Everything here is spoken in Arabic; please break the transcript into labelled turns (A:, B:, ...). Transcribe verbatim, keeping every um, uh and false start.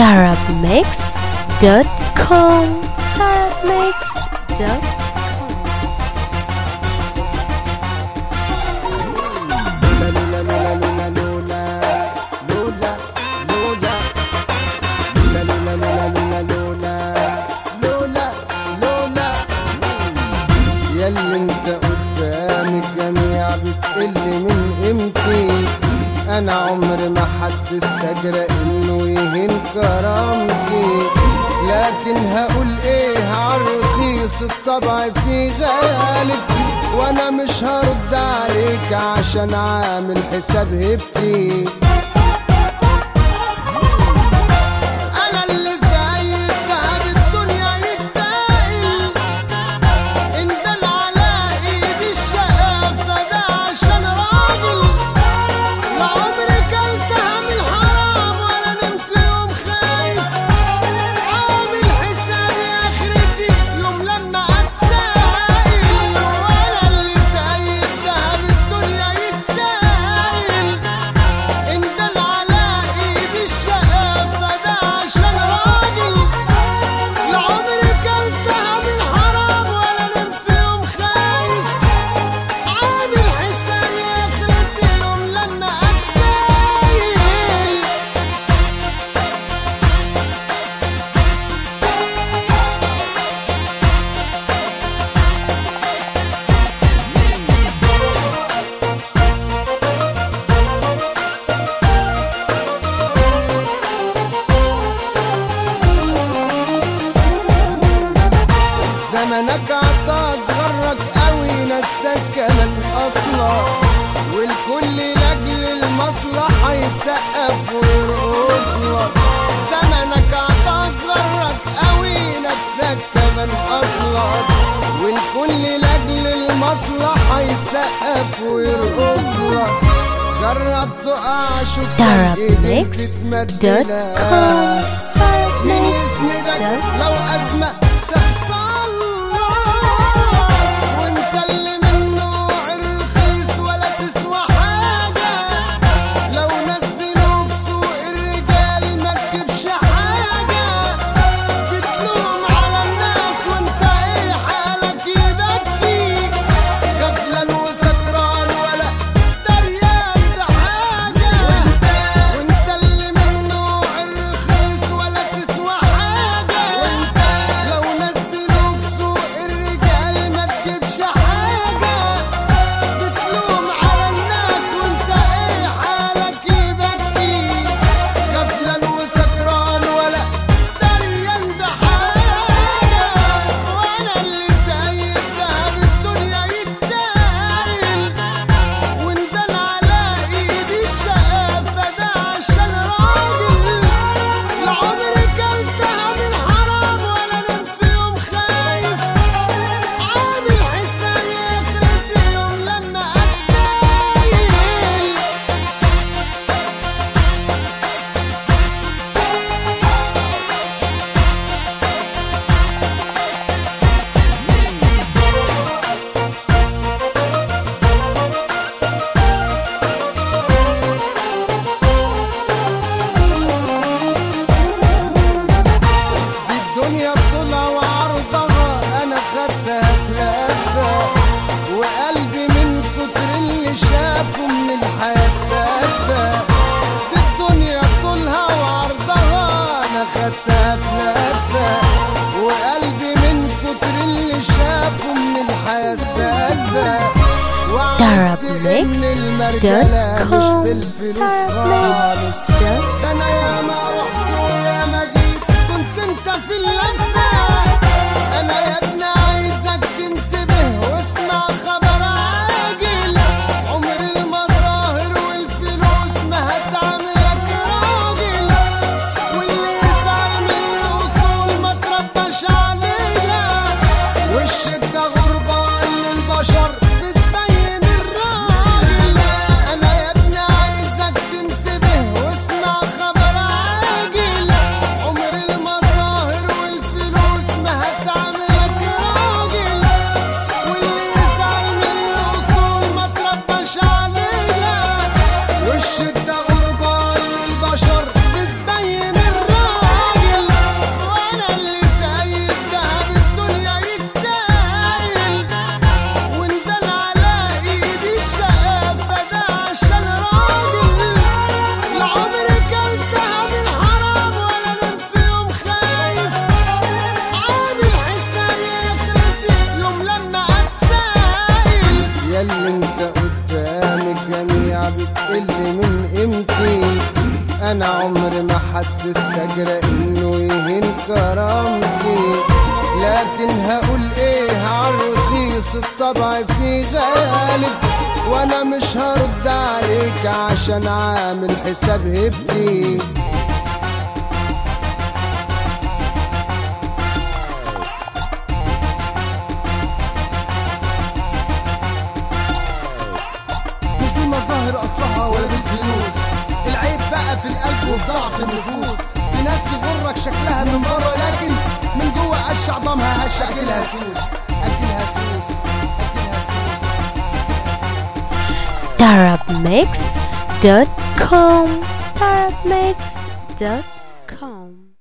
A: arab mixed dot com arab mixed dot com.
B: ياللي انت قدام الجميع بتقل من قيمتي، انا عمر ما حد استجرأ انه يهين كرامتي، لكن هقول ايه عالرخيص الطبع في غالب، وانا مش هرد عليك عشان عامل حساب هبتي. زمنك عطاك غرك قوي نساك كمان اصلا، والكل لاجل المصلحة يسقف ويرقصلك. زمنك عطاك غرك قوي نساك كمان اصلا، والكل لاجل المصلحة يسقف ويرقصلك. جرب تقع شوف ايديك تتمدلك، مين يسندك لو ازمة
A: arab mixed dot com arab mixed dot com.
B: انا يا ما رحت ويا ما جيت كنت انت في اللفة، انا يا ابني عايزك تنتبه واسمع خبر عاجل، عمر المظاهر والفلوس ما هتعملك راجل، واللي يزعل من الاصول ما ترباش عليها، والشدة غربة للبشر بتبين الراجل. انا يا ابني عايزك تنتبه واسمع حد استجرى انه يهين كرامتي، لكن هقول ايه عالرخيص الطبع في غالب، وانا مش هرد عليك عشان عامل حساب هبتي. مش بالمظاهر اصلها ولا بالفلوس، العيب بقى في القلب وفي ضعف النفوس. في ناس يغرك شكلها من بره، لكن من جوه قش عظامها هش. اكلها سوس اكلها سوس اكلها سوس.
A: Arabmixed dot com Arabmixed dot com